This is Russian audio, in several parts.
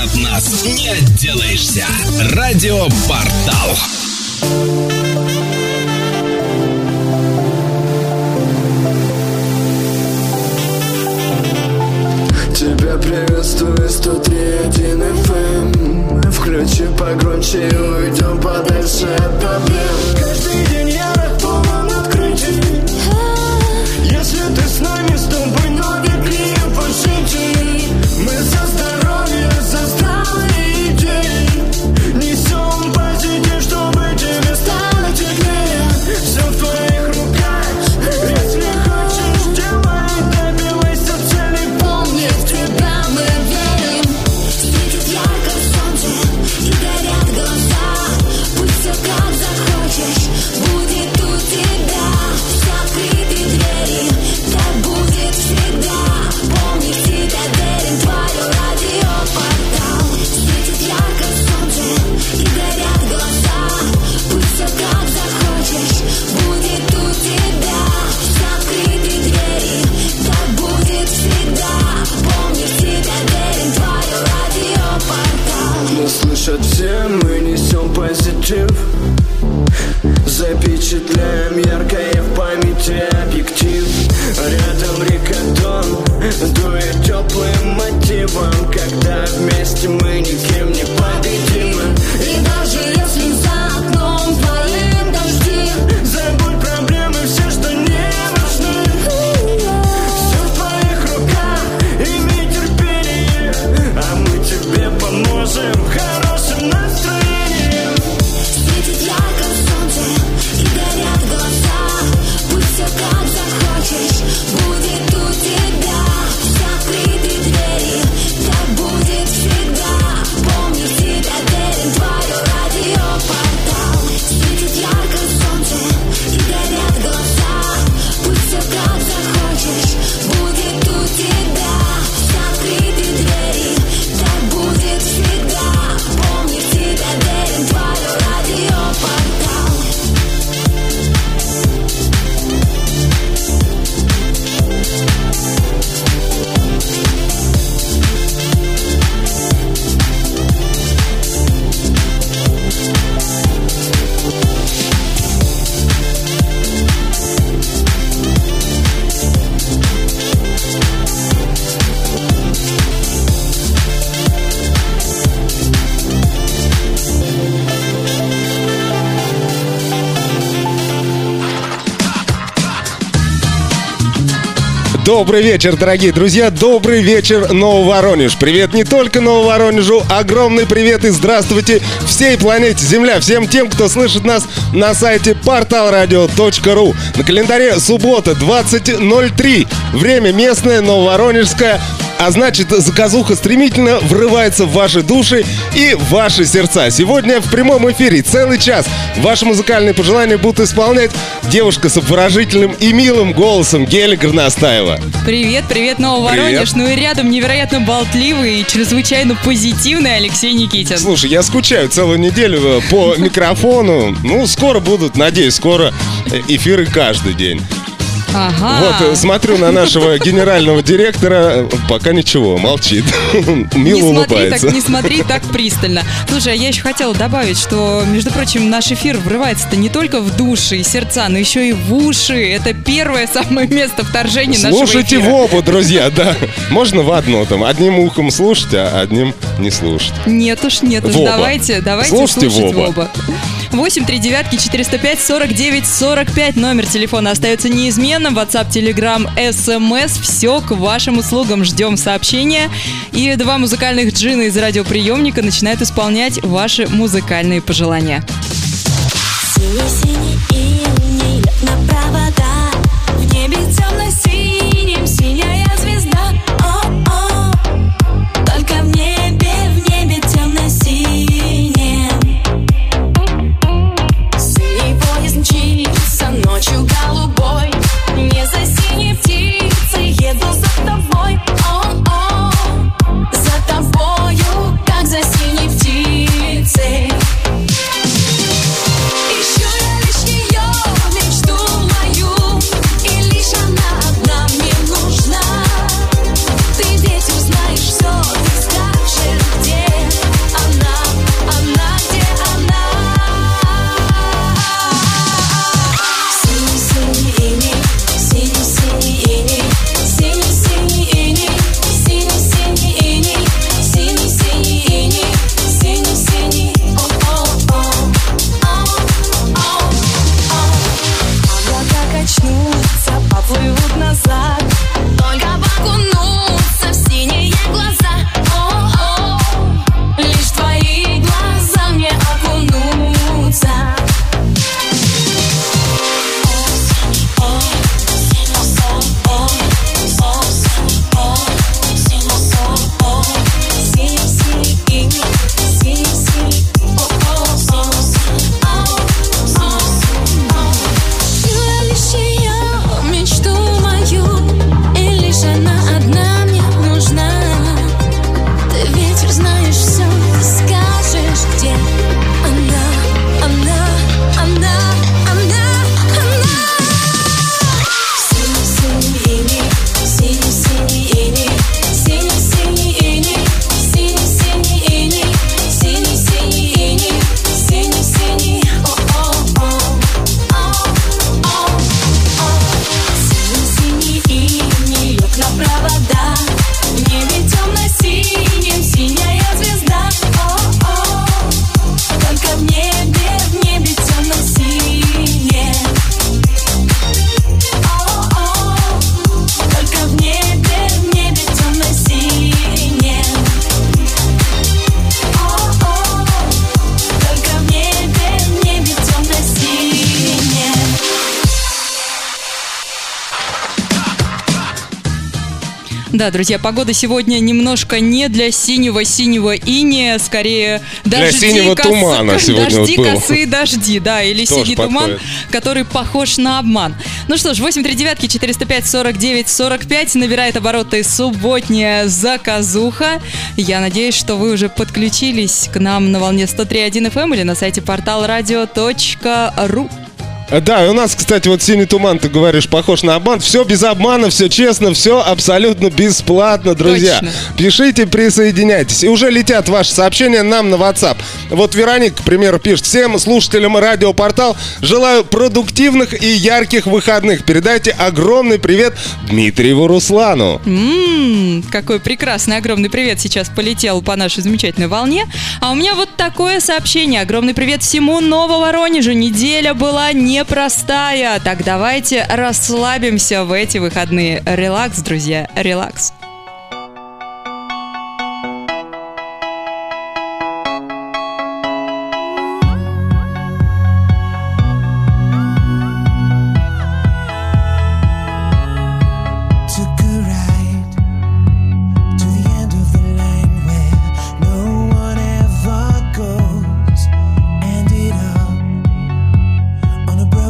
от нас не отделаешься. Радиопортал. Тебя приветствует 103.1 FM. Включи погромче и уйдем подальше от проблем. Каждый день я рад полном открытии. Если ты с нами, с тобой ноги клеим по жить. Мы за здоровье, за здравые идеи. Несем позитив, чтобы тебе стало теплее. Все в твоих руках. Если хочешь, делай, добивайся цели, помни. В тебя мы верим. Светит ярко солнце и горят глаза. Пусть все как захочешь, будет у тебя. Все открыты двери, так будет всегда. Помни, в тебя верим, твое радиопортал. Светит ярко солнце и горят глаза. Пусть все как захочешь, будет у тебя. Все открыты двери, так будет всегда. Помни, в тебя верим, твое радиопортал. Нас слышат все, мы несем позитив. Запечатляем яркое в памяти объектив. Рядом река-дон дует теплым мотивом. Когда вместе мы никем не победимы. И даже если за окном твоим дожди, Забудь проблемы все, что не важны. Все в твоих руках, имей терпение. А мы тебе поможем хорошим настроением. светит ярко солнце и горят глаза. Пусть все как захочешь, будет у тебя. Все открыты двери, так будет всегда. Помни, в тебя верим, твое радиопортал. Светит ярко солнце и горят глаза. Пусть все как захочешь, будет у тебя. Все открыты двери, так будет всегда. Помни, в тебя верим, твое радиопортал. Добрый вечер, дорогие друзья, добрый вечер, Нововоронеж. Привет не только Нововоронежу, огромный привет и здравствуйте всей планете Земля, всем тем, кто слышит нас на сайте portalradio.ru. На календаре суббота, 20:03, время местное, нововоронежское. А значит, заказуха стремительно врывается в ваши души и в ваши сердца. Сегодня в прямом эфире целый час ваши музыкальные пожелания будут исполнять девушка с обворожительным и милым голосом Геля Горностаева. Привет, привет, Нововоронеж. Привет. Ну и рядом невероятно болтливый и чрезвычайно позитивный Алексей Никитин. Слушай, я скучаю целую неделю по микрофону. Ну, скоро будут, надеюсь, скоро эфиры каждый день. Ага. Вот, смотрю на нашего генерального директора, пока ничего, молчит, мило улыбается. Не смотри так пристально. Слушай, а я еще хотела добавить, что, между прочим, наш эфир врывается-то не только в души и сердца, но еще и в уши. Это первое самое место вторжения нашего эфира. Слушайте в оба, друзья, да. Можно в одно там, одним ухом слушать, а одним не слушать. Нет уж, нет уж, давайте Слушайте слушать в оба. 839-405-49-45. Номер телефона остается неизменным. WhatsApp, Telegram, SMS. Все к вашим услугам. Ждем сообщения. И два музыкальных джина из радиоприемника начинают исполнять ваши музыкальные пожелания. Синий-синий иней на провода. В небе темно-синим синяя звезда. О-о, только в небе темно-синем. Синий поезд мчится ночью голубой. Не за синей птицей еду за тобой. О-о, за тобою, как за синей птицей. Ищу я лишь ее, мечту мою, и лишь она Да, друзья, погода сегодня немножко не для синего иния, скорее Для дожди, синего тумана сегодня дожди, вот было. косые дожди, да, или Тоже синий туман, подходит. который похож на обман. Ну что ж, 839-405-49-45 набирает обороты субботняя заказуха. Я надеюсь, что вы уже подключились к нам на волне 103.1 FM или на сайте portalradio.ru. Да, и у нас, кстати, вот синий туман, ты говоришь, похож на обман. Все без обмана, все честно, все абсолютно бесплатно, друзья. Точно. Пишите, присоединяйтесь. И уже летят ваши сообщения нам на WhatsApp. Вот Вероника, к примеру, пишет: всем слушателям радиопортал желаю продуктивных и ярких выходных. Передайте огромный привет Дмитриеву Руслану. Какой прекрасный, огромный привет сейчас полетел по нашей замечательной волне. А у меня вот такое сообщение. Огромный привет всему Нововоронежу. Неделя была непростая. Так давайте расслабимся в эти выходные. Релакс, друзья, релакс.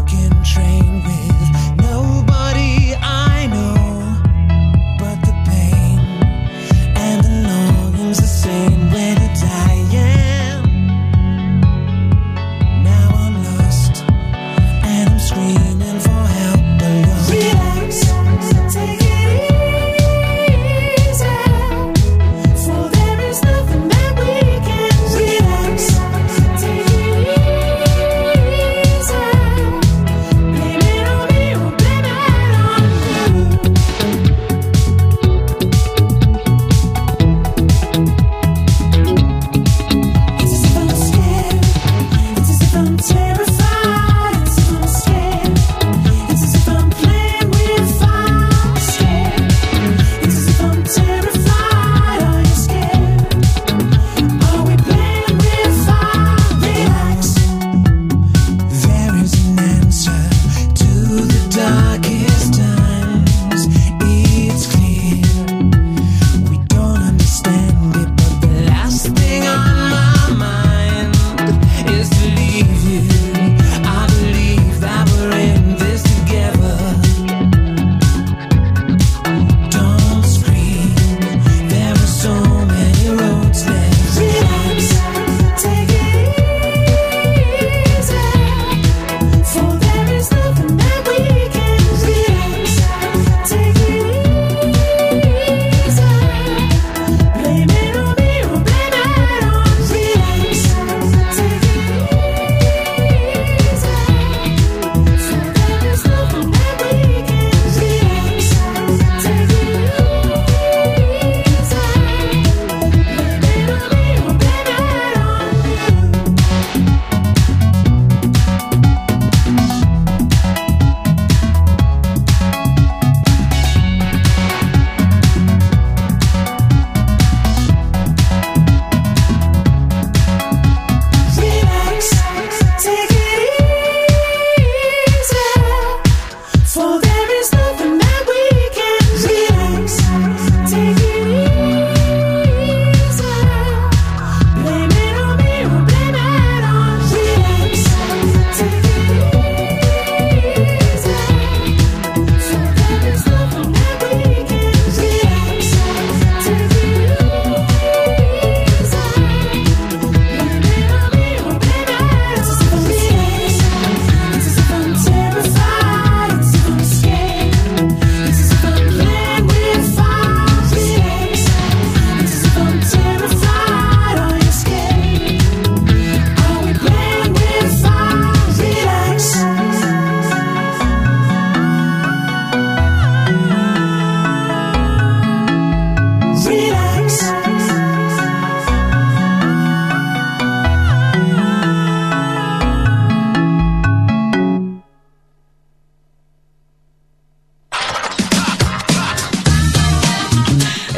Train with nobody I know but the pain.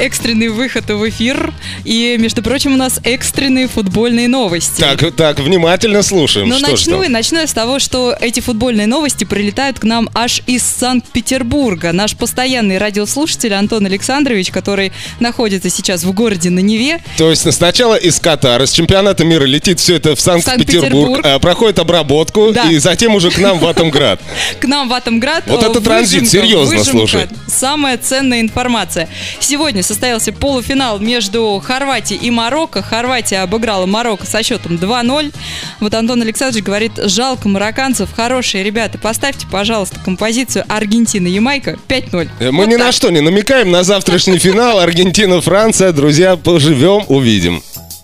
экстренный выход в эфир. И, между прочим, у нас экстренные футбольные новости. Так, внимательно слушаем. Но Что ж там? начну я с того, что эти футбольные новости прилетают к нам аж из Санкт-Петербурга. Наш постоянный радиослушатель Антон Александрович, который находится сейчас в городе на Неве. То есть сначала из Катара, с чемпионата мира летит все это в Санкт-Петербург, проходит обработку, Да. и затем уже к нам в Атомград. К нам в Атомград. Вот это транзит, серьезно, слушай. Самая ценная информация. Сегодня состоялся полуфинал между Хорватией и Марокко. Хорватия обыграла Марокко со счетом 2-0. Вот Антон Александрович говорит, жалко марокканцев, хорошие ребята. Поставьте, пожалуйста, композицию Аргентина-Ямайка 5-0. Мы ни на что не намекаем на завтрашний финал. Аргентина-Франция. Друзья, поживем, увидим.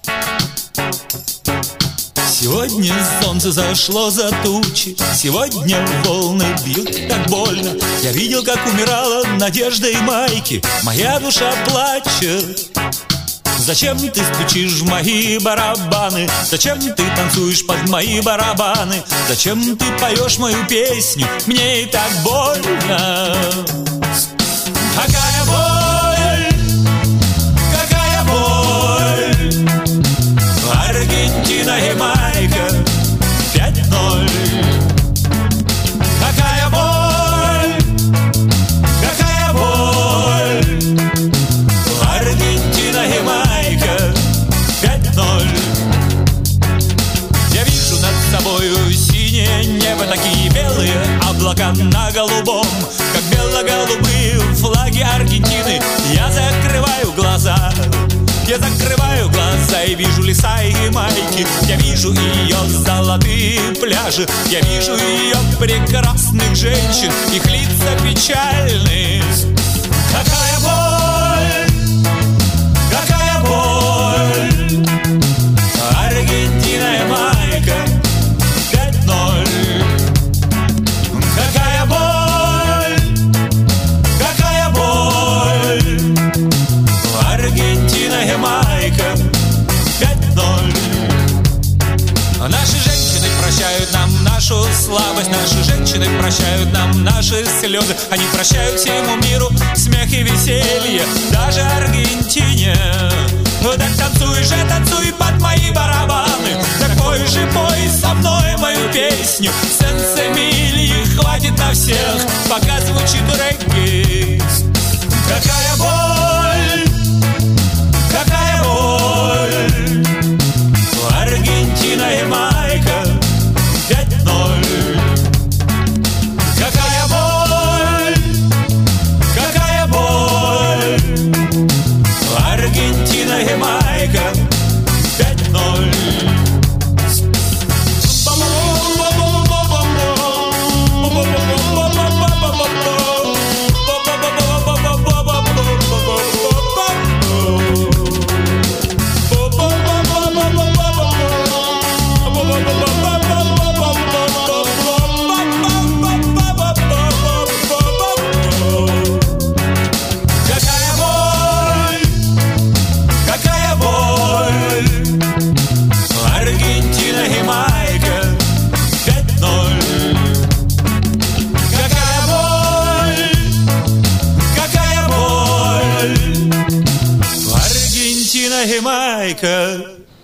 Сегодня солнце зашло за тучи, сегодня волны бьют так больно. Я видел, как умирала надежда и майки, моя душа плачет. Зачем ты стучишь в мои барабаны? Зачем ты танцуешь под мои барабаны? Зачем ты поешь мою песню? Мне и так больно. Какая боль, какая боль. Аргентина, Ямайка 5-0. Какая боль, какая боль. Аргентина, Ямайка 5-0. Я вижу над собою синее небо, такие белые облака на голубом, как бело-голубые флаги Аргентины. Я закрываю глаза. Я закрываю глаза и вижу леса и Ямайки. Я вижу ее золотые пляжи. Я вижу ее прекрасных женщин, их лица печальные. Какая боль, какая боль. Аргентина, Ямайка 5-0. Какая боль, какая боль. Аргентина, Ямайка 5-0. Наши женщины прощают нам нашу слабость, наши женщины прощают нам наши слезы. Они прощают всему миру смех и веселье, даже Аргентине. Так танцуй же, танцуй под мои барабаны, так пой же, пой со мной мою песню. Сенс-эмилии хватит на всех, пока звучит регги. Какая боль, какая боль. Аргентина, Ямайка 5-0. Какая боль, какая боль. Аргентина, Ямайка 5-0. Ямайка.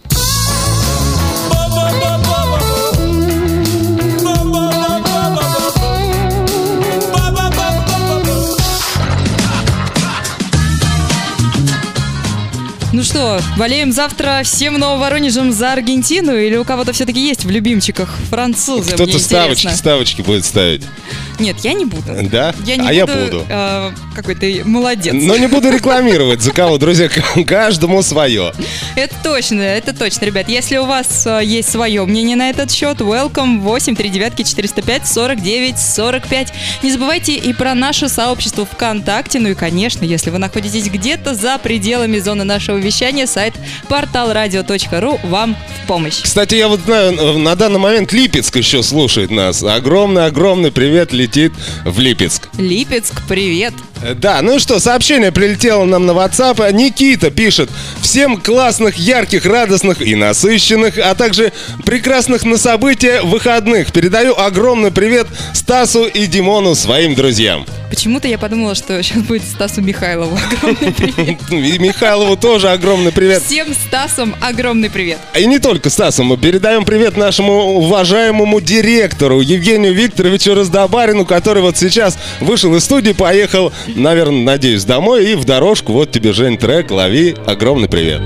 Ну что, болеем завтра всем Нововоронежем за Аргентину? Или у кого-то все-таки есть в любимчиках французы? Кто-то ставочки будет ставить. Нет, я не буду. Да? Я не я буду. буду. Какой ты молодец. Но не буду рекламировать, за кого, друзья, каждому свое. Это точно, ребят. Если у вас есть свое мнение на этот счет, welcome 839-405-49-45. Не забывайте и про наше сообщество ВКонтакте. Ну и, конечно, если вы находитесь где-то за пределами зоны нашего вещания, сайт portalradio.ru вам в помощь. Кстати, я вот знаю, на данный момент Липецк еще слушает нас. Огромный-огромный привет летит в Липецк. Липецк, привет. Да, ну и что, сообщение прилетело нам на WhatsApp. Никита пишет: всем классных, ярких, радостных и насыщенных, а также прекрасных на события выходных. Передаю огромный привет Стасу и Димону, своим друзьям. Почему-то я подумала, что сейчас будет Стасу Михайлову огромный привет. И Михайлову тоже огромный привет. Всем Стасам огромный привет. И не только Стасу, мы передаем привет нашему уважаемому директору Евгению Викторовичу Раздобарину, который вот сейчас вышел из студии, поехал, наверное, надеюсь, домой, и в дорожку. Вот тебе, Жень, трек, лови. Огромный привет.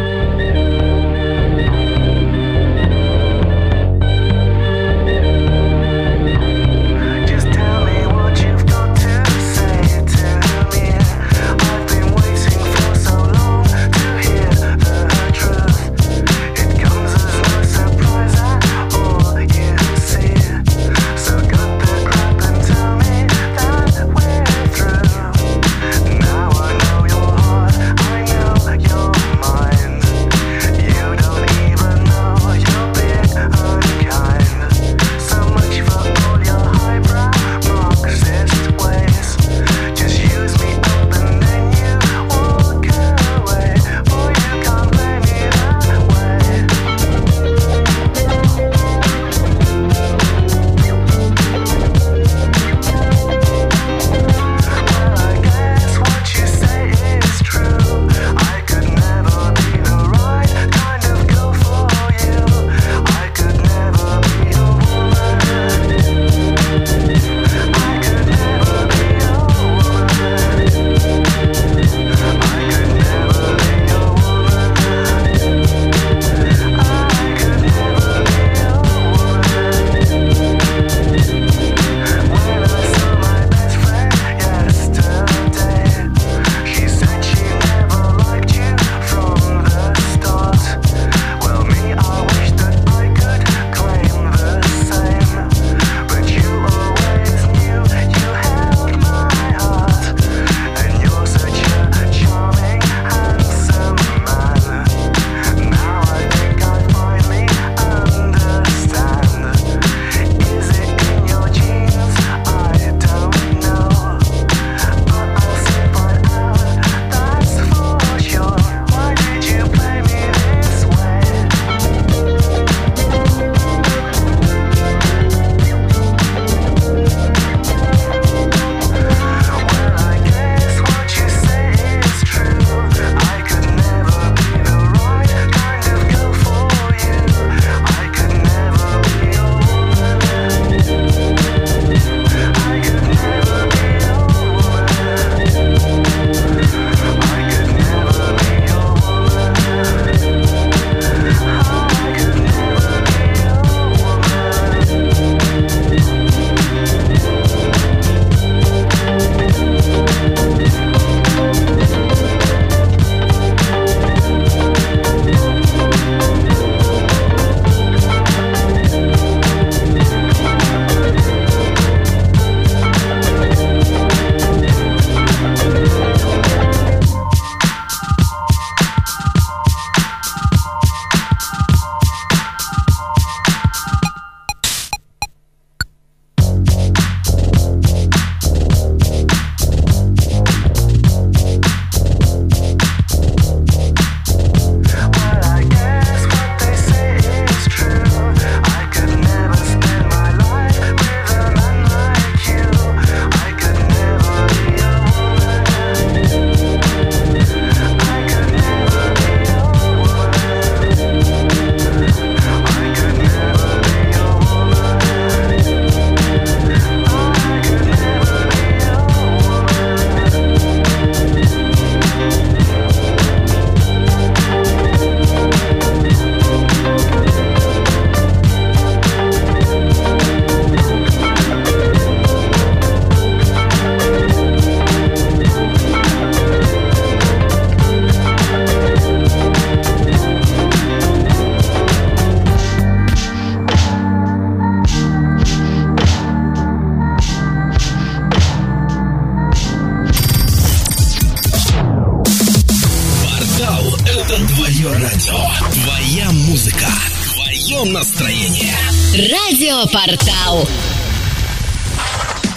Твое радио, твоя музыка, твое настроение. Радиопортал.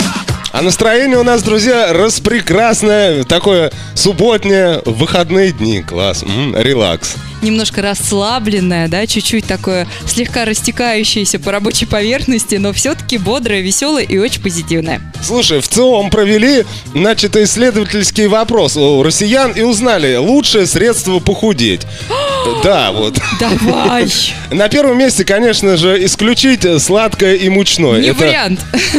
А настроение у нас, друзья, распрекрасное. Такое субботнее, выходные дни. Класс. Релакс. Немножко расслабленное, да, чуть-чуть такое слегка растекающееся по рабочей поверхности, но все-таки бодрое, веселое и очень позитивное. Слушай, в ЦИОМ провели, значит, исследовательский вопрос у россиян и узнали лучшее средство похудеть. Да, вот. Давай. На первом месте, конечно же, исключить сладкое и мучное. Не вариант.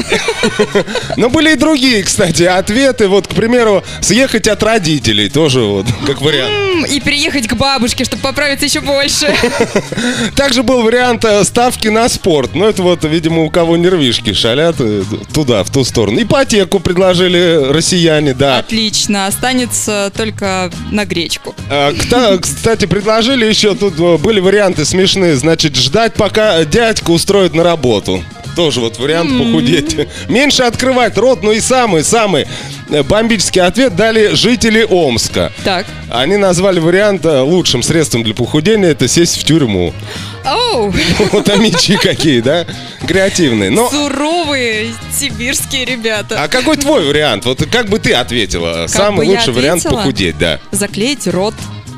Но были и другие, кстати, ответы. Вот, к примеру, съехать от родителей тоже вот, как вариант. И переехать к бабушке, чтобы поправиться еще больше. Также был вариант ставки на спорт. Но это вот, видимо, у кого нервишки шалят туда, в ту сторону. Ипотеку предложили россияне, да. Отлично, останется только на гречку. Кстати, предложили еще, тут были варианты смешные. Значит, ждать, пока дядька устроит на работу. Тоже вот вариант похудеть. Меньше открывать рот, ну и самый бомбический ответ дали жители Омска. Так. Они назвали вариант лучшим средством для похудения — это сесть в тюрьму. Оу! Вот амичи какие, да? Креативные. Но... Суровые сибирские ребята. А какой твой вариант? Вот как бы ты ответила? Самый лучший вариант похудеть, да. Заклеить рот.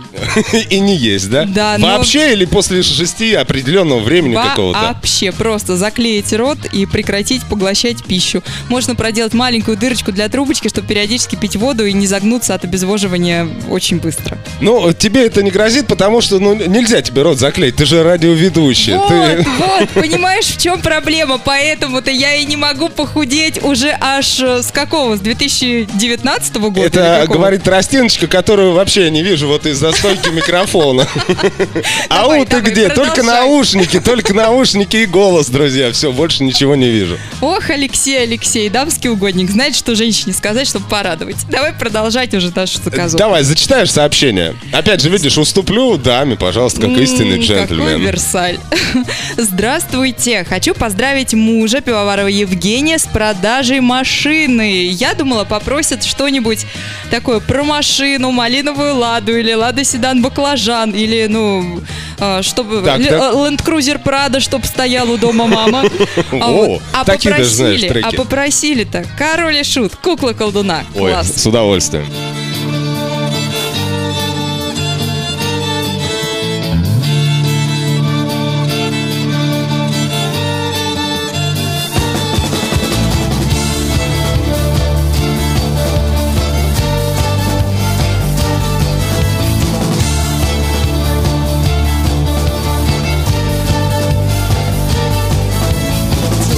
И не есть, да? Да, вообще или после 6 определенного времени какого-то? Вообще, просто заклеить рот и прекратить поглощать пищу. Можно проделать маленькую дырочку для трубочки, чтобы периодически пить воду и не загнуться от обезвоживания очень быстро. Ну, тебе это не грозит, потому что нельзя тебе рот заклеить, ты же радиоведущий. Вот, понимаешь, в чем проблема? Поэтому-то я и не могу похудеть уже аж с какого? С 2019 года? Это говорит тростиночка, которую вообще не вижу вот из-за стойки микрофона. Ау, ты где? Только наушники и голос, друзья. Все, больше ничего не вижу. Ох, Алексей, дамский угодник. Знает, что женщине сказать, чтобы порадовать. Давай продолжать уже нашу заказу. Давай, зачитаешь сообщение. Опять же, видишь, уступлю даме, пожалуйста, как истинный джентльмен. Какой Версаль. Здравствуйте. Хочу поздравить мужа Пивоварова Евгения с продажей машины. Я думала, попросят что-нибудь такое про машину, малиновую ладу или лада седан баклажан, или, чтобы Land Cruiser Prado, чтобы стоял у дома мама. А попросили-то Король и Шут, кукла-колдуна. Класс. Ой, с удовольствием.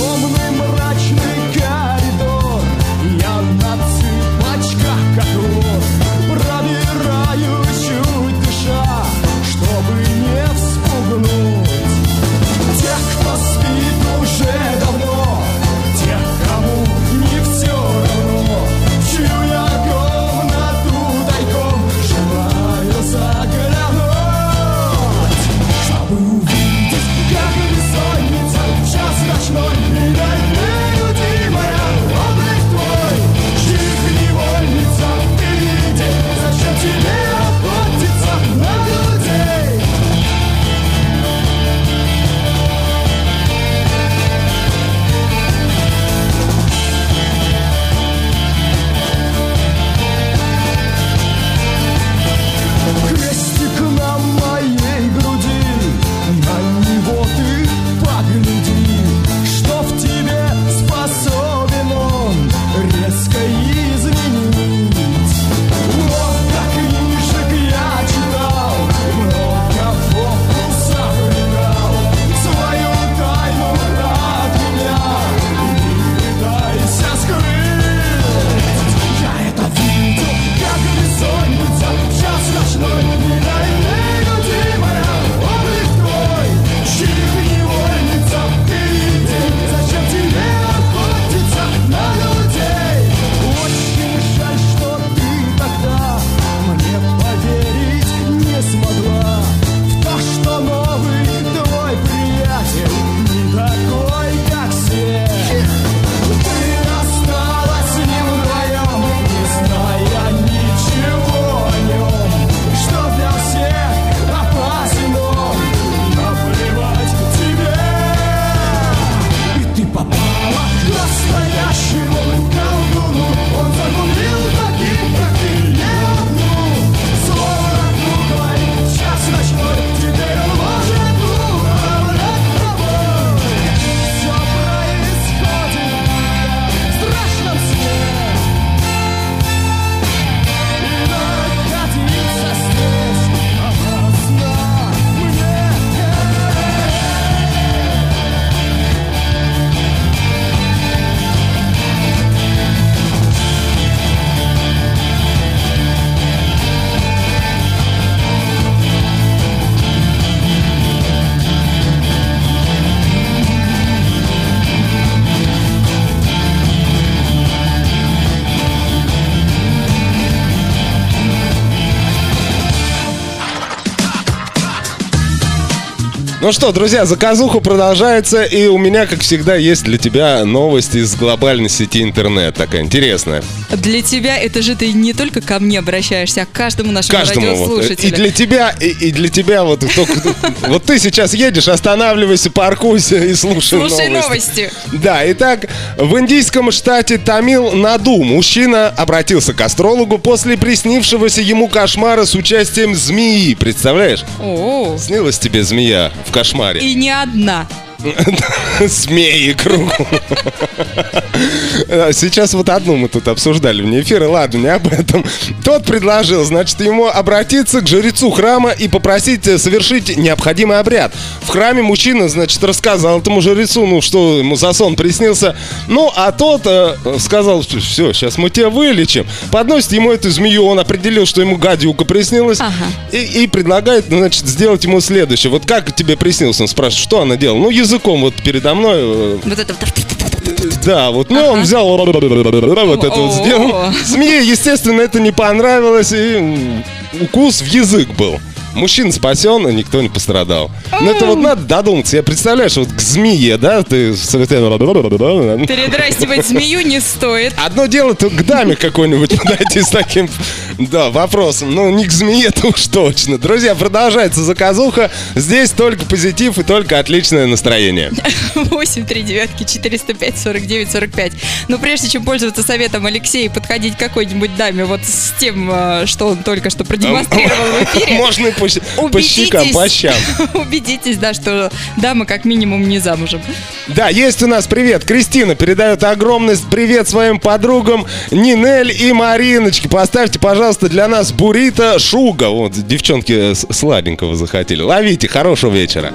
Мрачный коридор, я на цыпочках, как лось. Ну что, друзья, заказуха продолжается, и у меня, как всегда, есть для тебя новость из глобальной сети интернет, такая интересная. Для тебя это же ты не только ко мне обращаешься, а к каждому нашему радиослушателю. И для тебя вот ты сейчас едешь, останавливайся, паркуйся и слушай новости. Да, итак, в индийском штате Тамил-Наду мужчина обратился к астрологу после приснившегося ему кошмара с участием змеи. Представляешь? О, Снилась тебе змея в кошмаре? и не одна. Змеи кругом. Сейчас вот одну мы тут обсуждали вне эфира. Ладно, не об этом. Тот предложил, значит, ему обратиться к жрецу храма и попросить совершить необходимый обряд. В храме мужчина, значит, рассказал этому жрецу, ну, что ему за сон приснился. Ну, а тот сказал, что все, сейчас мы тебя вылечим. Подносит ему эту змею, он определил, что ему гадюка приснилась. И предлагает, значит, сделать ему следующее. Вот как тебе приснился? Он спрашивает, что она делала? Ну, языком вот передо мной. Вот это... Да, вот, ну, он взял вот это вот сделал. Змее, естественно, это не понравилось, и укус в язык был. Мужчина спасен, а никто не пострадал. Но это вот надо додуматься. Я представляю, что вот к змее, да, ты... Передрастивать змею не стоит. Одно дело, то к даме какой-нибудь подойти с таким, да, вопросом. Ну, не к змее-то уж точно. Друзья, продолжается заказуха. Здесь только позитив и только отличное настроение. 839-405-49-45. Но прежде чем пользоваться советом Алексея и подходить к какой-нибудь даме вот с тем, что он только что продемонстрировал в эфире, можно и по щекам, по щам. Убедитесь, да, что дама как минимум не замужем. Да, есть у нас привет. Кристина передает огромный привет своим подругам Нинель и Мариночке. Поставьте, пожалуйста, для нас буррито шуга. Вот, девчонки сладенького захотели. Ловите, хорошего вечера.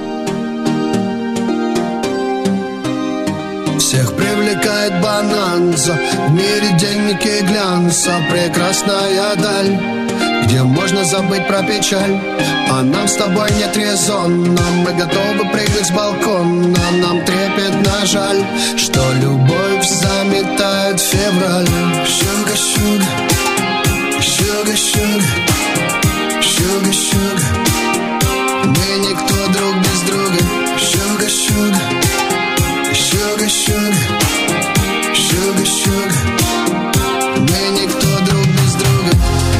Всех привлекает бананза, в мире денег и глянца, прекрасная даль, где можно забыть про печаль. А нам с тобой нет резона, мы готовы прыгать с балкона. Нам трепетно жаль, что любовь заметает февраль. Sugar, sugar, sugar, sugar, sugar, sugar. Мы никто друг без друга. Sugar, sugar, sugar, sugar, sugar, sugar. Мы никто друг без друга.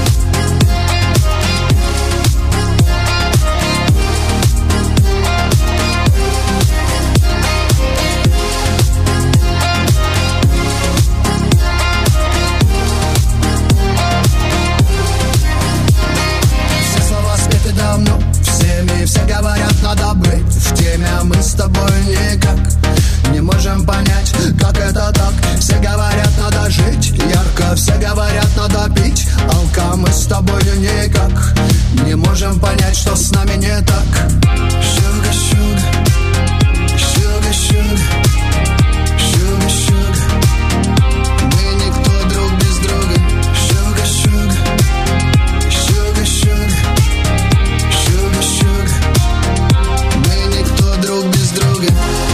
Все слова спеты давно всеми, все говорят, надо быть в теме, а мы с тобой никак не можем понять, как это так. Все говорят, надо жить ярко, все говорят, надо пить алка. Мы с тобой никак не можем понять, что с нами не так. Sugar, sugar, sugar, sugar, sugar, sugar. Мы никто друг без друга. Sugar, sugar, sugar, sugar, sugar, sugar. Мы никто друг без друга.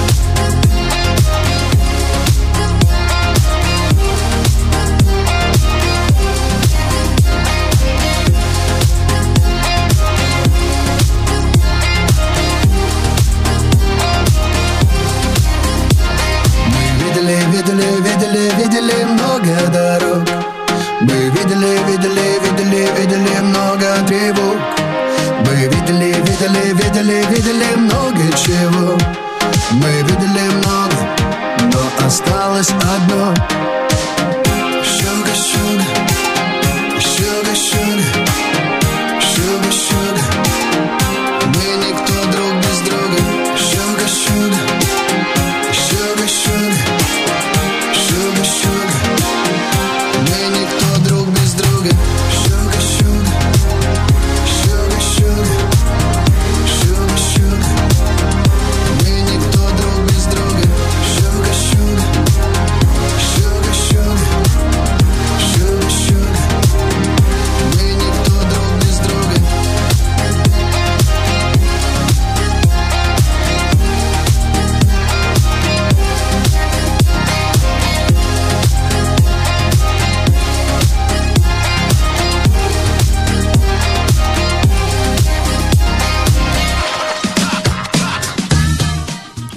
Видели много дорог. Мы видели много тревог. Мы видели много чего. Мы видели много, но осталось одно. Sugar, sugar, sugar, sugar, sugar, sugar. Мы никто друг без друга. Sugar, sugar, sugar, sugar. Sugar, sugar. Мы никто друг без друга. Sugar, sugar. Sugar, sugar. Sugar, sugar. Мы никто друг без друга. Sugar, sugar. Sugar, sugar.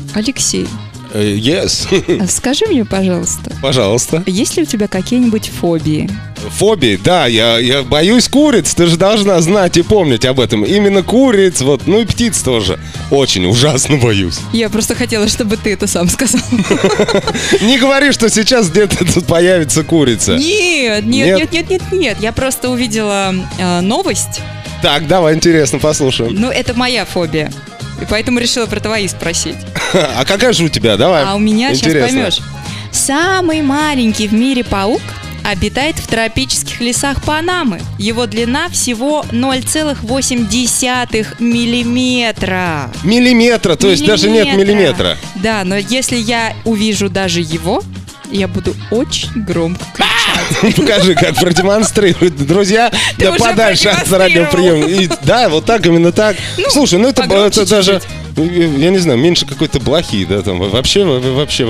Алексей, Yes. скажи мне, пожалуйста, Пожалуйста. есть ли у тебя какие-нибудь фобии? Фобии, да, я боюсь куриц, ты же должна знать и помнить об этом. Именно куриц, вот, ну и птиц тоже. Очень ужасно боюсь. Я просто хотела, чтобы ты это сам сказал. Не говори, что сейчас где-то тут появится курица. Нет. Я просто увидела новость. Так, давай, интересно, послушаем. Ну, это моя фобия. И поэтому решила про твои спросить. А какая же у тебя? Давай. А у меня, сейчас интересно. поймешь. Самый маленький в мире паук обитает в тропических лесах Панамы. Его длина всего 0,8 миллиметра. Миллиметра, то есть даже нет миллиметра. Да, но если я увижу даже его, я буду очень громко кричать. Покажи, как продемонстрирует. Друзья, Ты да уже подальше от продемонстрировал. радиоприема. Да, вот так, именно так. Слушай, ну это погромче даже, я не знаю, меньше какой-то блохи, да, там вообще, ну.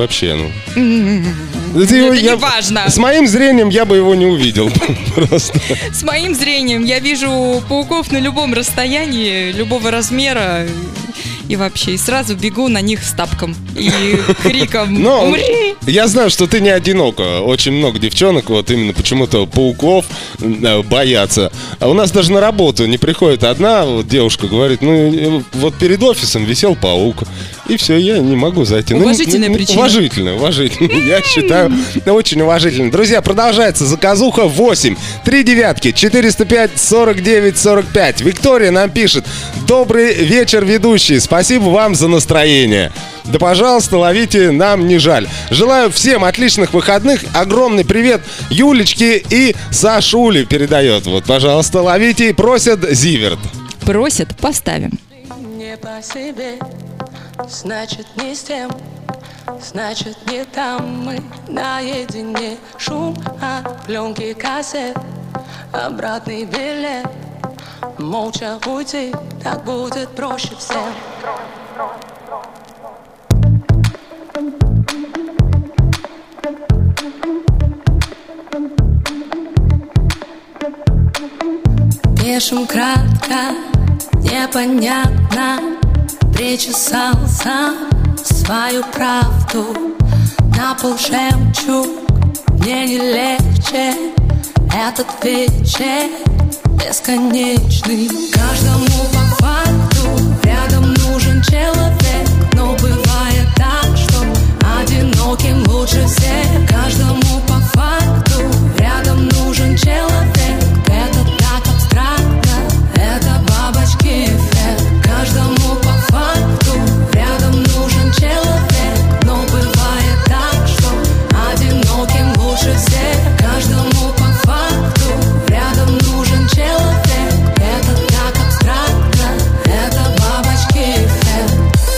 Это не важно. С моим зрением я бы его не увидел. Просто. С моим зрением я вижу пауков на любом расстоянии, любого размера. И вообще, и сразу бегу на них с тапком и криком Но «Умри!». я знаю, что ты не одинока. Очень много девчонок вот именно почему-то пауков боятся. А у нас даже на работу не приходит одна вот девушка, говорит, ну вот перед офисом висел паук. И все, я не могу зайти. Уважительная причина. Уважительно. Я считаю, очень уважительно. Друзья, продолжается заказуха 8 3 девятки 405 49 45. Виктория нам пишет: добрый вечер, ведущие. Спасибо вам за настроение. Да, пожалуйста, ловите, нам не жаль. Желаю всем отличных выходных. Огромный привет Юлечке и Сашуле передает. Вот, пожалуйста, ловите и просят Зиверт. Просят, поставим. Не по себе, значит не с тем, значит не там мы наедине. Шум от пленки кассет, обратный билет. Молча уйти, так будет проще всем. Пишем кратко, непонятно. Причесал сам свою правду. На пол жемчуг, мне не легче. Этот вечер бесконечный. Каждому по факту рядом нужен человек. Но бывает так, что одиноким лучше всех. Каждому по факту рядом нужен человек. Это так абстрактно, это бабочки эффект. Каждому по факту рядом нужен человек. Но бывает так, что одиноким лучше всех. Каждому по факту рядом нужен человек. Это так абстрактно, это бабочки эффект.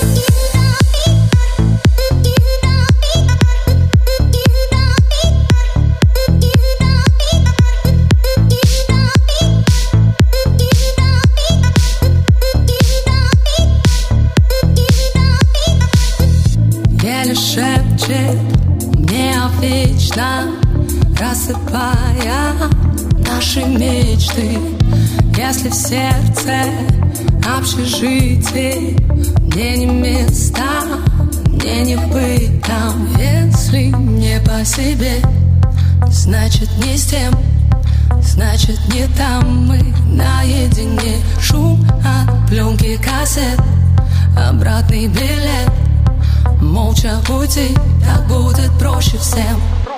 Еле шепчет мне о вечном, рассыпая наши мечты. Если в сердце общежитие, мне не места, мне не быть там. Если не по себе, значит не с тем, значит не там мы наедине. Шум от пленки кассет, обратный билет. Молча уйти, так будет проще всем.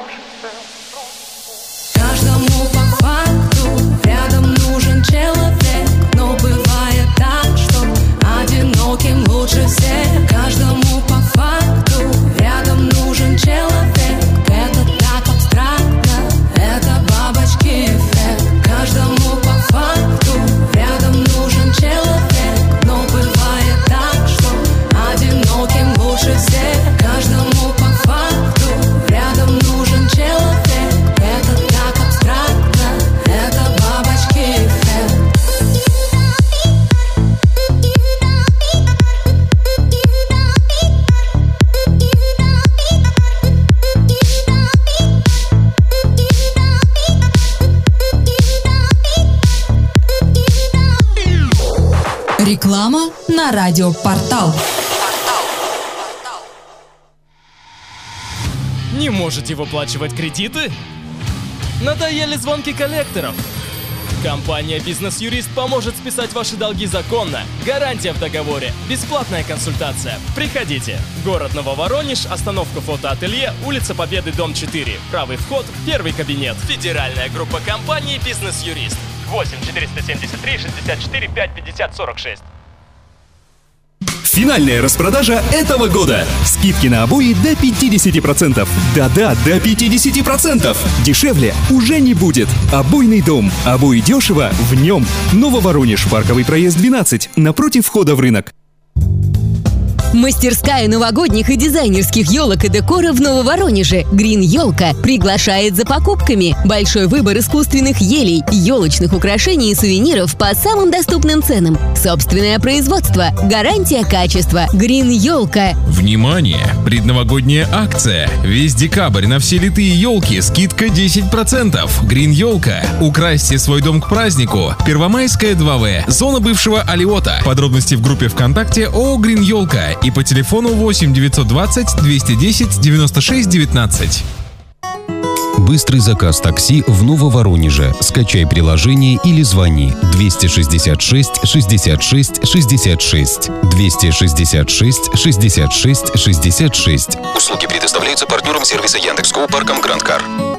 Каждому по факту рядом нужен человек. Но бывает так, что одиноким лучше всех. Каждому по факту рядом нужен человек. Это так абстрактно, это бабочки эффект. Каждому по факту рядом нужен человек. Но бывает так, что одиноким лучше всех. Каждому по факту рядом нужен человек. Это так абстрактно, это бабочки эффект. Реклама на радиопортал. Не можете выплачивать кредиты? Надоели звонки коллекторов? Компания «Бизнес-юрист» поможет списать ваши долги законно. Гарантия в договоре. Бесплатная консультация. Приходите. Город Нововоронеж, остановка фотоателье, улица Победы, дом 4. Правый вход, первый кабинет. Федеральная группа компаний «Бизнес-юрист». 8 473 64 5 50 46. Финальная распродажа этого года. Скидки на обои до 50%. Да-да, до 50%. Дешевле уже не будет. Обойный дом. Обои дешево в нем. Нововоронеж, Парковый проезд 12, напротив входа в рынок. Мастерская новогодних и дизайнерских елок и декора в Нововоронеже «Грин Елка» приглашает за покупками. Большой выбор искусственных елей, елочных украшений и сувениров по самым доступным ценам. Собственное производство, гарантия качества. «Грин Елка». Внимание! Предновогодняя акция. Весь декабрь на все литые елки скидка 10%. «Грин Елка». Украсьте свой дом к празднику. Первомайская 2В. Зона бывшего Алиота. Подробности в группе ВКонтакте ООО «Грин Елка» и по телефону 8 920 210 96 19. Быстрый заказ такси в Нововоронеже. Скачай приложение или звони 266 66 66 266 66 66. Услуги предоставляются партнером сервиса Яндекс.Го парком Гранд-Кар.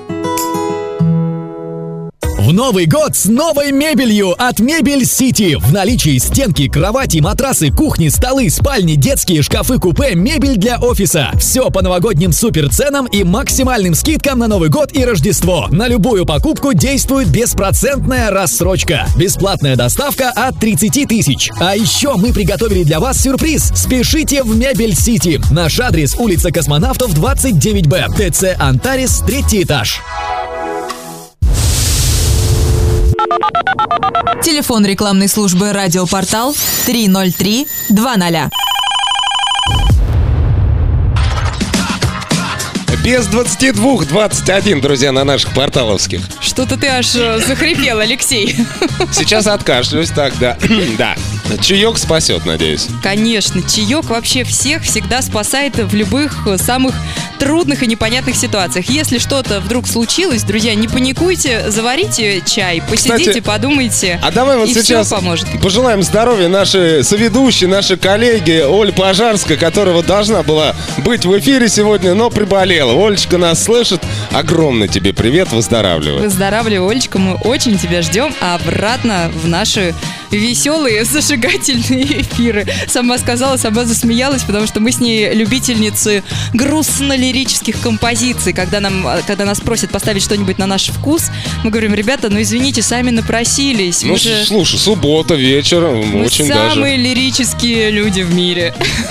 В Новый год с новой мебелью от Мебель Сити. В наличии стенки, кровати, матрасы, кухни, столы, спальни, детские шкафы-купе, мебель для офиса. Все по новогодним суперценам и максимальным скидкам на Новый год и Рождество. На любую покупку действует беспроцентная рассрочка. Бесплатная доставка от 30 тысяч. А еще мы приготовили для вас сюрприз. Спешите в Мебель Сити. Наш адрес: улица Космонавтов, 29Б. ТЦ Антарес, 3-й этаж. Телефон рекламной службы «Радиопортал» 303-20. Без 22-21, друзья, на наших порталовских. Что-то ты аж захрипел, Алексей. Сейчас откашлюсь, так, да. Да. Чаек спасет, надеюсь. Конечно, чаек вообще всех всегда спасает в любых самых трудных и непонятных ситуациях. Если что-то вдруг случилось, друзья, не паникуйте, заварите чай, посидите, Кстати, подумайте, а давай вот и сейчас все поможет. Пожелаем здоровья нашей соведущей, нашей коллеге Оле Пожарской, которая вот должна была быть в эфире сегодня, но приболела. Олечка нас слышит. Огромный тебе привет, выздоравливай. Выздоравливай, Олечка, мы очень тебя ждем обратно в наши веселые, зажигательные эфиры. Сама сказала, сама засмеялась, потому что мы с ней любительницы грустно-лирических композиций. Когда нас просят поставить что-нибудь на наш вкус, мы говорим: ребята, ну извините, сами напросились. Ну, слушай, суббота, вечер, мы очень самые лирические люди в мире.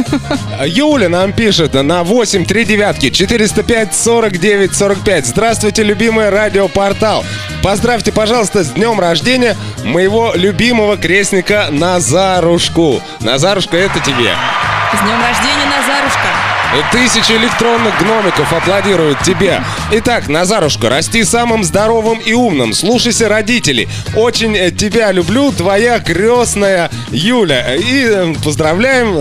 Юля нам пишет на 8 3 девятки 405 49 45. Здравствуйте, любимый радиопортал. Поздравьте, пожалуйста, с днем рождения моего любимого крестника Назарушку. Назарушка, это тебе. С днем рождения, Назарушка. 1000 электронных гномиков аплодируют тебе. Итак, Назарушка, расти самым здоровым и умным. Слушайся родителей. Очень тебя люблю, твоя крестная Юля. И поздравляем.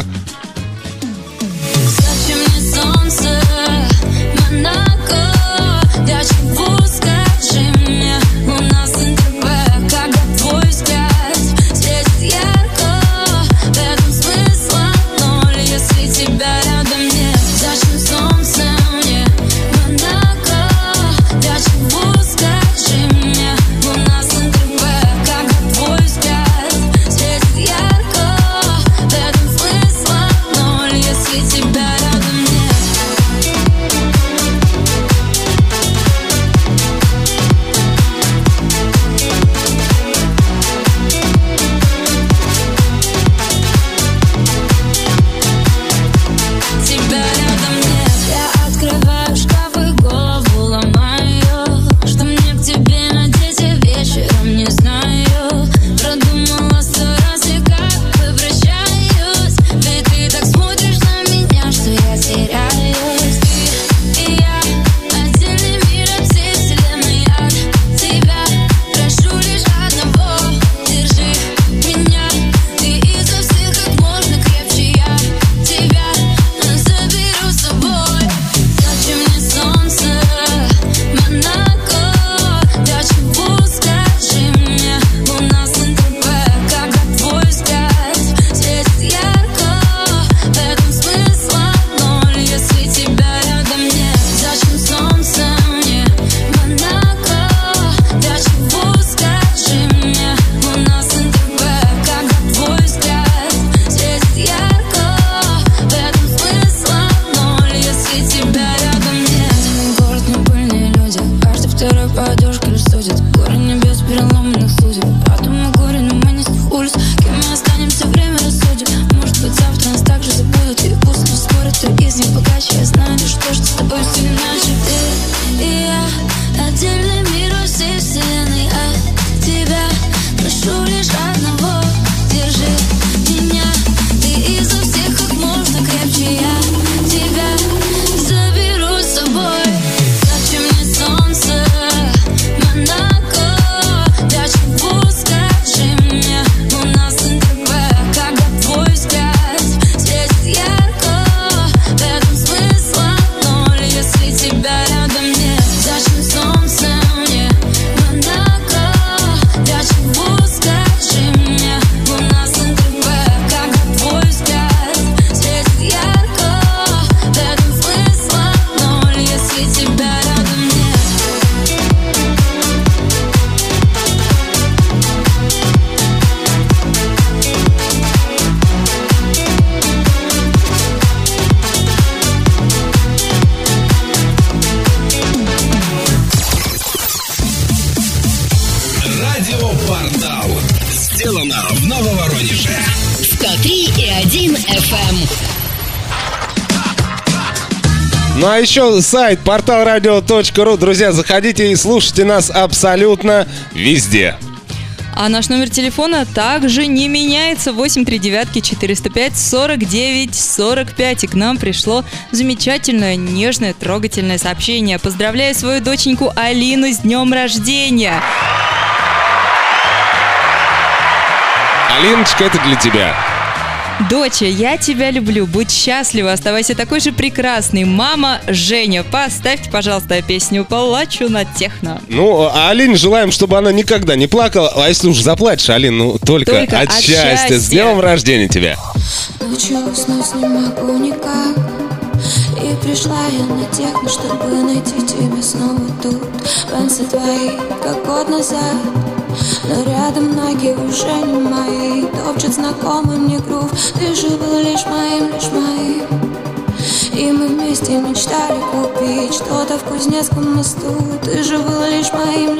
Ярко, рядом смысла 103,1 FM. Ну а еще сайт portalradio.ru. Друзья, заходите и слушайте нас абсолютно везде. А наш номер телефона также не меняется. 839-405-49-45. И к нам пришло замечательное, нежное, трогательное сообщение. Поздравляю свою доченьку Алину с днем рождения. Алиночка, это для тебя. Доча, я тебя люблю, будь счастлива, оставайся такой же прекрасной. Мама Женя, поставьте, пожалуйста, песню «Плачу на техно». Ну, а Алине желаем, чтобы она никогда не плакала. А если уж заплачешь, Алин, ну только от счастья. С днем рождения тебя. Ночью уснуть не могу никак. И пришла я на техно, чтобы найти тебя снова тут. Пенсы твои, как год назад. Но рядом ноги уже не мои. Топчет знакомый мне грув. Ты же был лишь моим. И мы вместе мечтали купить что-то в Кузнецком мосту. Ты же был лишь моим.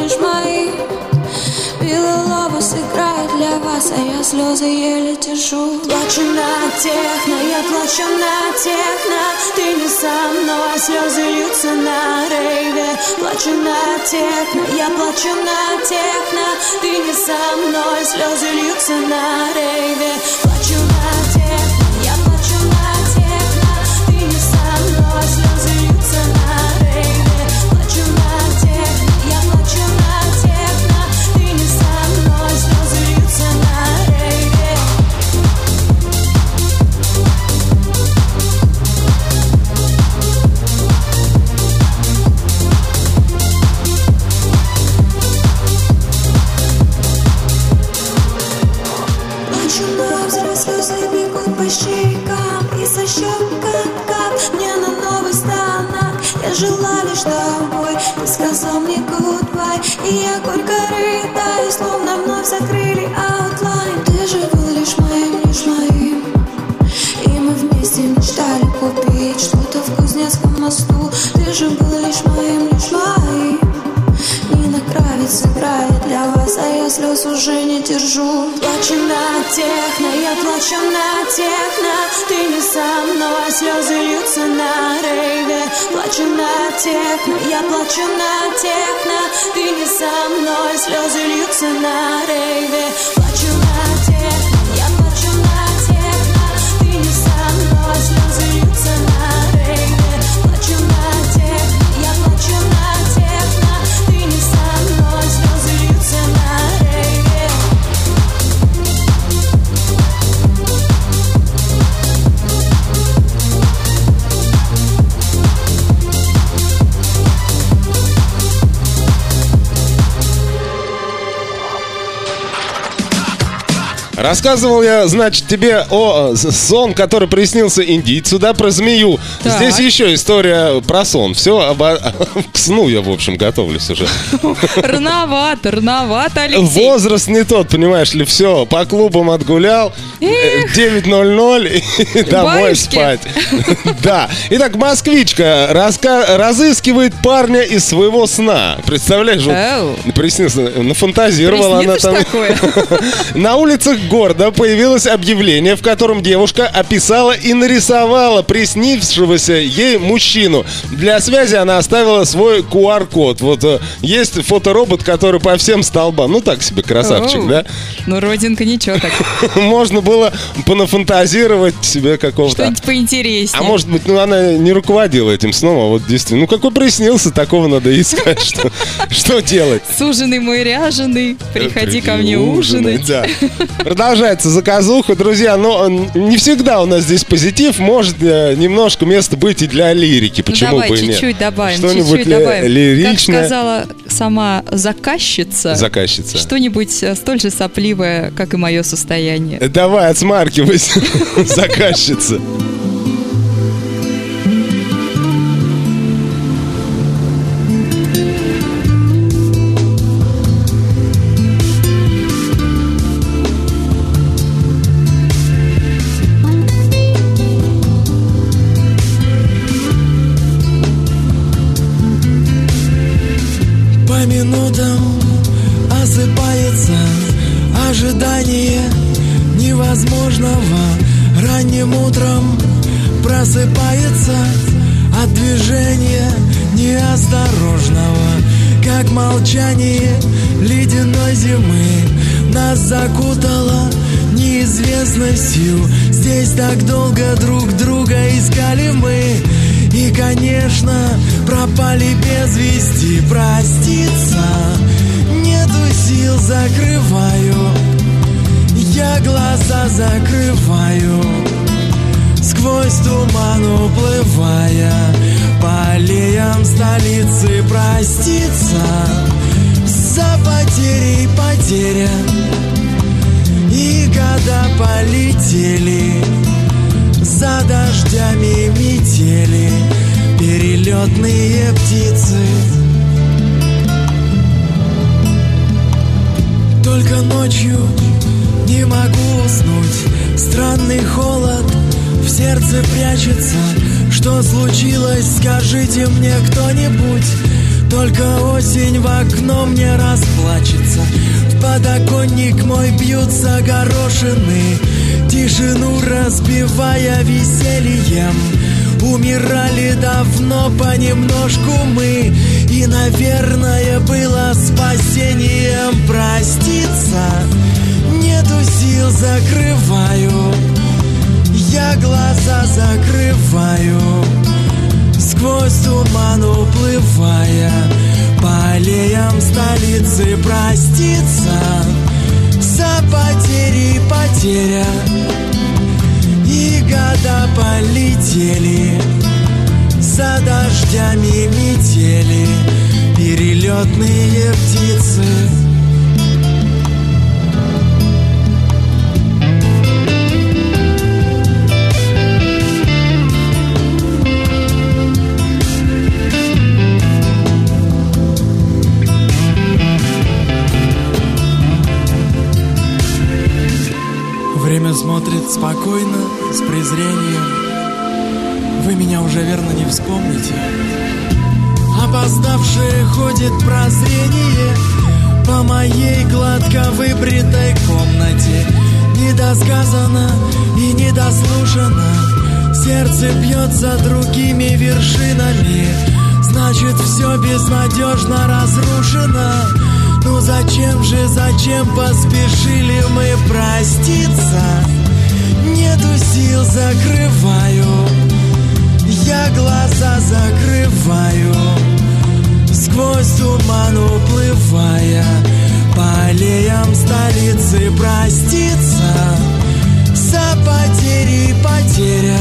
Белолобос играет для вас, а я слезы еле держу. Плачу на техно, я плачу на техно. Ты не со мной, слезы льются на рейве. Плачу на техно, я плачу на техно. Ты не со мной, слезы льются на рейве. Плачу на техно, я плачу на техно. Ты не со мной, слезы льются на рейве. Плачу на техно, я плачу на техно. Ты не со мной, слезы льются на рейве. Плачу на взрыв, слезы бегут по щекам. И со щек кап-кап мне на новый станок. Я жила лишь тобой, ты сказал мне goodbye. И я горько рыдаю, словно вновь закрыли аутлайн. Ты же был лишь моим. И мы вместе мечтали купить что-то в Кузнецком мосту. Ты же был лишь моим. Нина Кравец играет для вас, а я слез уже не держу. Плачу на техно, я плачу на техно. Ты не со мной, слезы льются на рейве. Плачу на техно, я плачу на техно. Ты не со мной, слезы льются на рейве. Плачу на техно, я плачу на техно. Ты не со мной, слезы льются на рейве. Плачу на техно, я плачу на техно. Ты не со мной, слезы льются на рейве. Рассказывал я, значит, тебе о сон, который приснился индийцу, да, про змею. Так. Здесь еще история про сон. Все, к сну я, в общем, готовлюсь уже. Рановато, Алексей. Возраст не тот, понимаешь ли, все, по клубам отгулял, 9:00 и домой спать. Да. Итак, москвичка разыскивает парня из своего сна. Представляешь, вот, приснился, нафантазировала она там. На улицах города появилось объявление, в котором девушка описала и нарисовала приснившегося ей мужчину. Для связи она оставила свой QR-код. Вот есть фоторобот, который по всем столбам. Ну так себе красавчик, да? Ну, родинка ничего так. Можно было понафантазировать себе какого-то... Что-нибудь поинтереснее. А может быть, ну она не руководила этим сном, а вот действительно, ну какой приснился, такого надо искать. Что делать? Суженый мой ряженый, приходи ко мне ужинать. Да. Продолжается заказуха, друзья, но не всегда у нас здесь позитив, может немножко места быть и для лирики, почему бы и нет. Чуть-чуть добавим, что-нибудь лиричное. Как сказала сама заказчица, что-нибудь столь же сопливое, как и мое состояние. Давай, отсмаркивайся, заказчица. По минутам осыпается ожидание невозможного. ранним утром просыпается от движения неосторожного, как молчание ледяной зимы нас закутало неизвестностью. Здесь так долго друг друга искали мы, и, конечно, пропали без вести. Проститься нету сил, закрываю, я глаза закрываю, сквозь туман уплывая по аллеям столицы. Проститься за потерей потеря, и года полетели за дождями метели, перелетные птицы. Только ночью не могу уснуть, странный холод в сердце прячется. Что случилось, скажите мне кто-нибудь. Только осень в окно мне расплачется. В подоконник мой бьются горошины, тишину разбивая весельем. Умирали давно понемножку мы, и, наверное, было спасением. Проститься нету сил, закрываю, я глаза закрываю, сквозь туман уплывая по аллеям столицы. Проститься за потери потеря, и года полетели за дождями метели, перелетные птицы. Время смотрит спокойно, с презрением. Вы меня уже верно не вспомните. Опоздавшее ходит прозрение по моей гладко выбритой комнате. Недосказано и недослушано, сердце бьется другими вершинами. Значит, все безнадежно разрушено. Ну зачем поспешили мы? Проститься нету сил, закрываю, я глаза закрываю, сквозь туман уплывая по аллеям столицы. Проститься за потери потеря,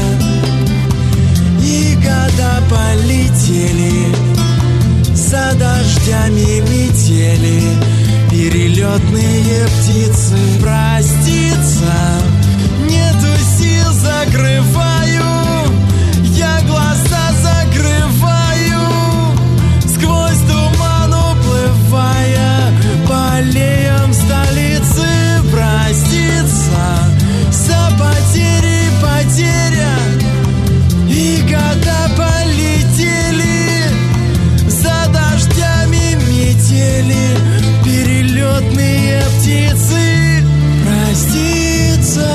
и года полетели за дождями метели, перелетные птицы. Проститься нету сил, закрываю, я глаза закрываю, сквозь туман уплывая по аллеям столицы. Проститься за потери потеря, и года полетели за дождями метели, перелетные птицы. Проститься.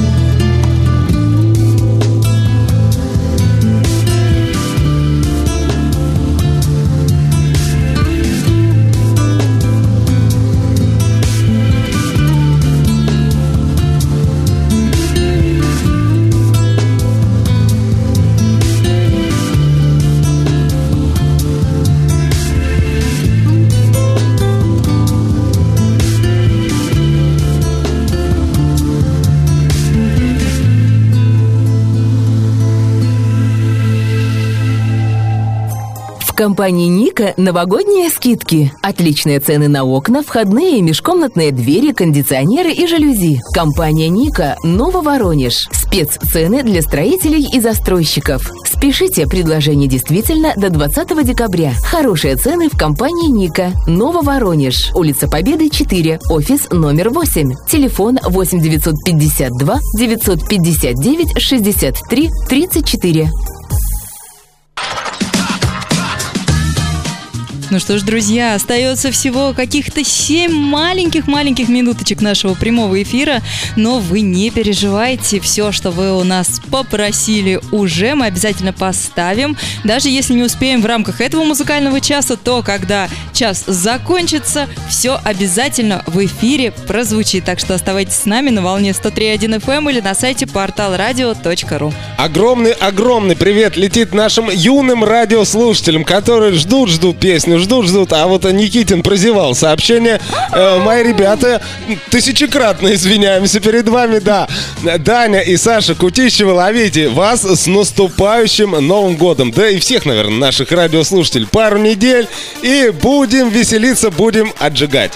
В компании Ника новогодние скидки. Отличные цены на окна, входные и межкомнатные двери, кондиционеры и жалюзи. Компания Ника Нововоронеж. Спеццены для строителей и застройщиков. Спешите, предложение действительно до 20 декабря. Хорошие цены в компании Ника Нововоронеж. Улица Победы, 4, офис номер 8. Телефон 8 952 959 63 34. Ну что ж, друзья, остается всего каких-то 7 маленьких минуточек нашего прямого эфира, но вы не переживайте, все, что вы у нас попросили уже, мы обязательно поставим. Даже если не успеем в рамках этого музыкального часа, то когда час закончится, все обязательно в эфире прозвучит. Так что оставайтесь с нами на волне 103.1 FM или на сайте portalradio.ru. Огромный привет летит нашим юным радиослушателям, которые ждут песню, ждут. А вот Никитин прозевал сообщение. Мои ребята, тысячекратно извиняемся перед вами, да. Даня и Саша Кутищева, ловите вас с наступающим Новым годом. Да и всех, наверное, наших радиослушателей. Пару недель и будем веселиться, будем отжигать.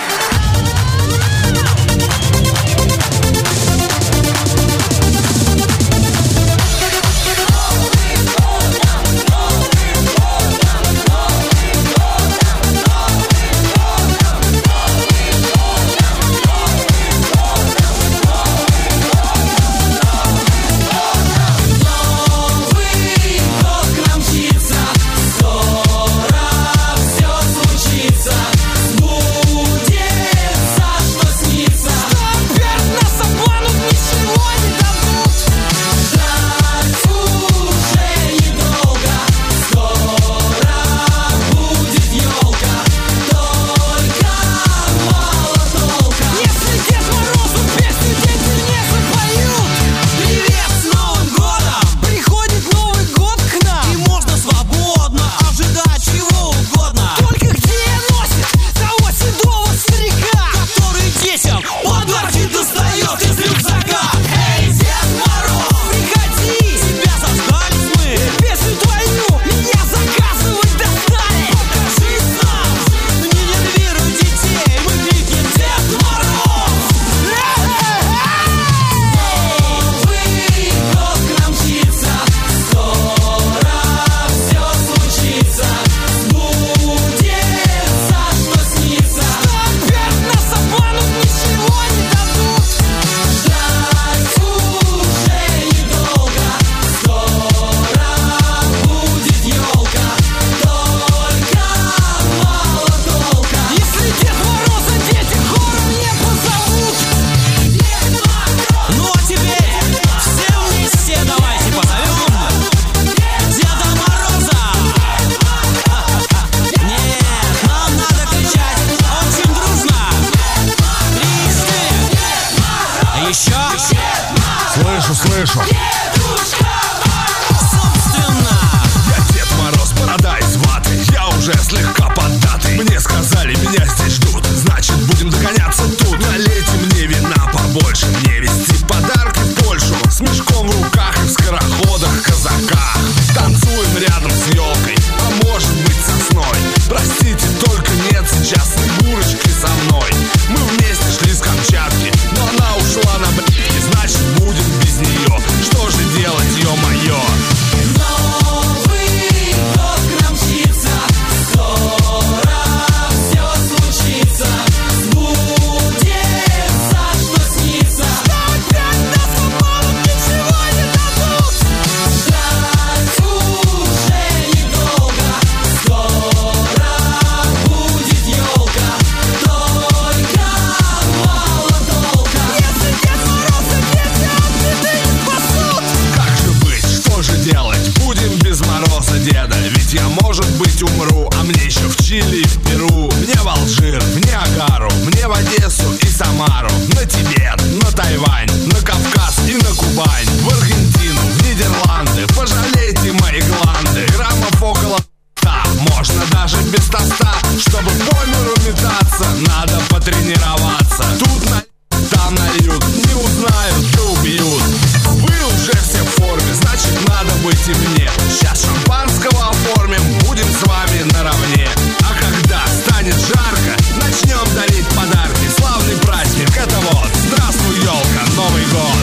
Слышу. Собственно, я Дед Мороз, борода из ваты. Я уже слегка поддатый. Мне сказали, меня здесь ждут. Значит, будем догоняться тут. Налейте мне вина побольше. Мне везти подарки в Польшу. С мешком в руках и в скороходах, казаках. Танцуем рядом с елкой, а может быть сосной. Простите, только нет сейчас Снегурочки со мной. Мы вместе шли с Камчатки, но она ушла на брюки. Значит, будем без нее. Что же делать, ё-моё? Новый год к нам мчится, скоро все случится. Сбудется, что снится. Опять нас обманут, ничего не дадут. Ждать уже недолго, скоро будет елка. Только мало толка. Если Дед Мороз и дети от беды не спасут. Как же быть, что же делать? Будем без Мороза деда. Ведь я, может быть, умру, а мне еще в Чили и в Перу. Мне в Алжир, в Ниагару, мне в Одессу и Самару. На Тибет, на Тайвань, на Кавказ и на Кубань. В Аргентину, в Нидерланды. Пожалейте мои гланды. Граммов около 100, можно даже без тоста. Чтобы по миру метаться, надо потренироваться. Тут нальют, там нальют, не узнают, да убьют. Вы уже все в форме, значит надо быть и мне. Сейчас шампанского оформим, будем с вами наравне. А когда станет жарко, начнем дарить подарки. Славный праздник, это вот, здравствуй, елка, Новый год.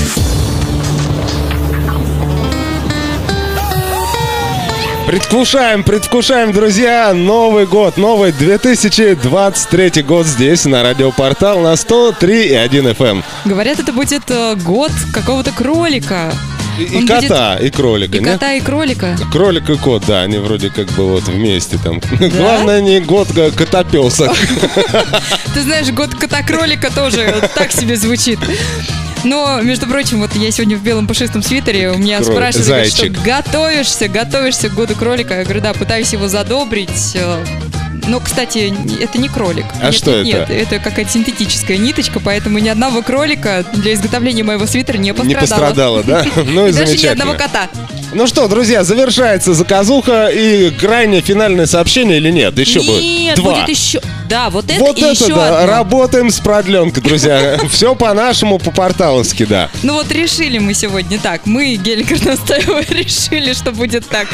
Предвкушаем, друзья, Новый год, новый 2023 год здесь, на радиопортал на 103.1 FM. Говорят, это будет год какого-то кролика. И кота, и кролика, И кота, и кролика. Кролик и кот, да, они вроде как бы вот вместе там. Главное, не год котопёса. Ты знаешь, год кота-кролика тоже так себе звучит. Но, между прочим, вот я сегодня в белом пушистом свитере, у меня спрашивают, говорят, что готовишься к году кролика. Я говорю, да, пытаюсь его задобрить. Но, кстати, это не кролик. А что это? Нет, это какая-то синтетическая ниточка, поэтому ни одного кролика для изготовления моего свитера не пострадало. Не пострадало, да? Ну и даже замечательно. ни одного кота. Ну что, друзья, завершается заказуха и крайнее финальное сообщение или нет? Еще будет? Нет, Два. будет еще. Да, вот это Вот и это еще да, одно. работаем с продленкой, друзья. Все по-нашему, по-порталовски, да. Ну вот решили мы сегодня так. Мы, Геля Горностаева, решили, что будет так.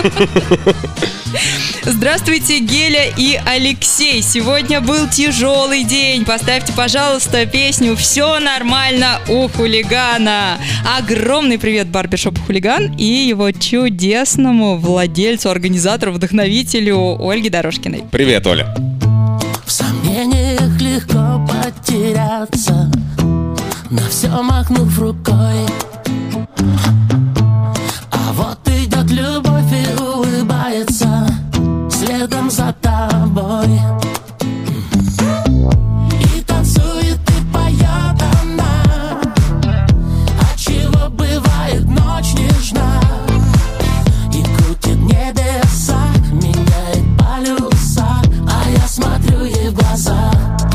Здравствуйте, Геля и Алексей. Сегодня был тяжелый день. Поставьте, пожалуйста, песню «Все нормально» у хулигана. Огромный привет барбершопу «Хулиган» и его чудесному владельцу, организатору, вдохновителю Ольге Дорожкиной. Привет, Оля. В сомнениях легко потеряться, на все махнув рукой. А вот идет любовь и улыбается следом за тобой. И танцует, и поет она, отчего бывает ночь нежна. И крутит небеса, меняет полюса, а я смотрю ей в глаза.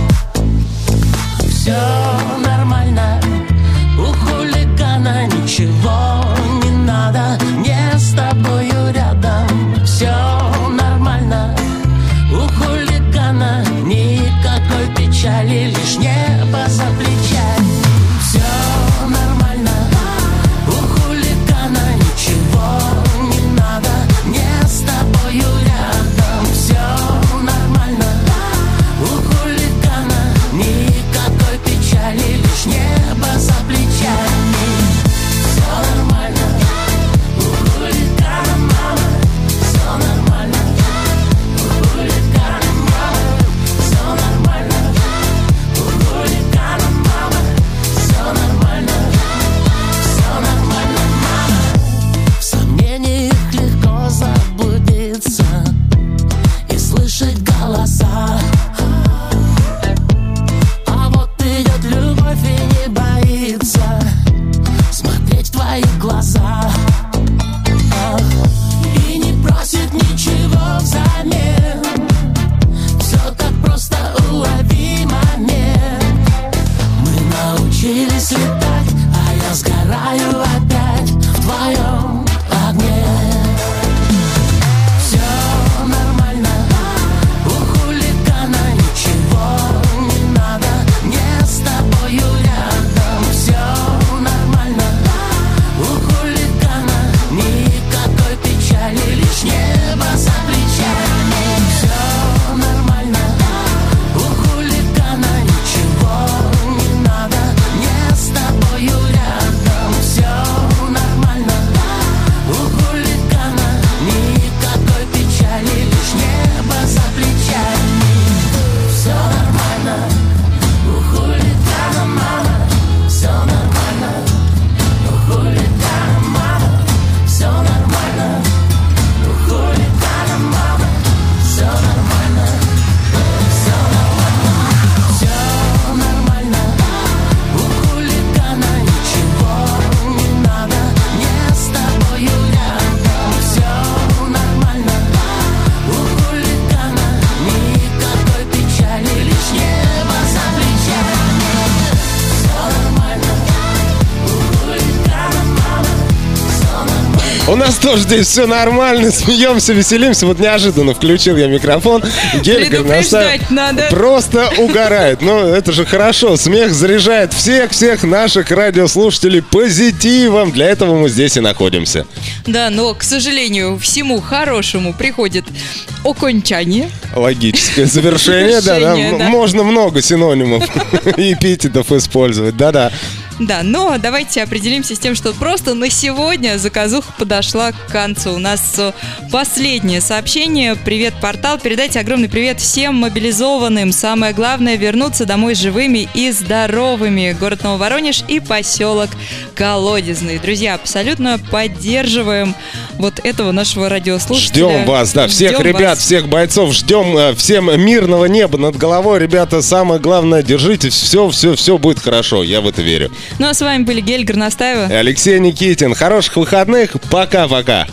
Все нормально, у хулигана ничего не надо, не с тобою рядом. Все нормально, у хулигана никакой печали, лишь небо за плечами. Все нормально, у хулигана ничего не надо, не с тобою рядом. Все нормально, у хулигана никакой печали, лишь небо за плечами. Все нормально, у хулигана мама. Все нормально, у хулигана мама. Все нормально, у хулигана мама. Все нормально, мама. В сомнениях легко заблудиться и слышать голоса. А вот идет любовь и не боится смотреть в твои глаза. И не просит ничего взамен, все так просто, улови момент. Мы научились летать, а я сгораю опять в твоем огне. Все нормально, у хулигана ничего не надо, не с тобою рядом. Все нормально, у хулигана никакой печали, лишь небо за плечами. Все нормально, у хулигана ничего не надо, не с тобою рядом. Все нормально, у хулигана никакой печали, лишь небо за плечами. Все нормально, у хулигана мама. Все нормально, у хулигана мама. Все нормально, у хулигана мама. Все нормально, все нормально. Все нормально, у хулигана ничего не надо, не с тобою рядом. Все нормально, у хулигана никакой печали, лишь небо за плечами. Все нормально, у хулигана мама. Все нормально. У нас тоже здесь все нормально, смеемся, веселимся. Вот неожиданно включил я микрофон. Геля Горностаева надо. просто угорает. Ну, это же хорошо. Смех заряжает всех наших радиослушателей позитивом. Для этого мы здесь и находимся. Да, но, к сожалению, всему хорошему приходит окончание. Логическое завершение, да. Завершение, да. Можно много синонимов и эпитетов использовать, да-да. Да, но давайте определимся с тем, что просто на сегодня заказуха подошла к концу. У нас последнее сообщение. Привет, портал. Передайте огромный привет всем мобилизованным. Самое главное — вернуться домой живыми и здоровыми. Город Нововоронеж и поселок Колодезный. Друзья, абсолютно поддерживаем вот этого нашего радиослушателя. Ждем вас, да, всех ребят, всех бойцов ждем, всем мирного неба над головой. Ребята, самое главное, держитесь, все будет хорошо, я в это верю. Ну а с вами были Гель Горностаева и Алексей Никитин. Хороших выходных, пока-пока.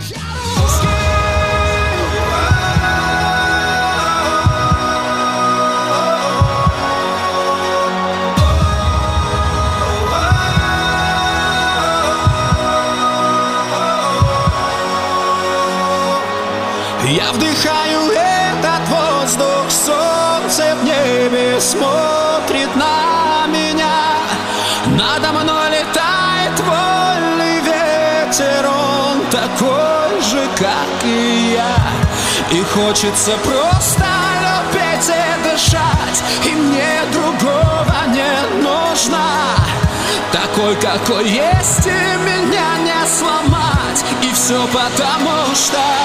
Я вдыхаю этот воздух, солнце в небе смотрит на меня. Надо мной летает вольный ветер, он такой же, как и я. И хочется просто любить и дышать, и мне другого не нужно. Такой, какой есть, и меня не сломать. И все потому, что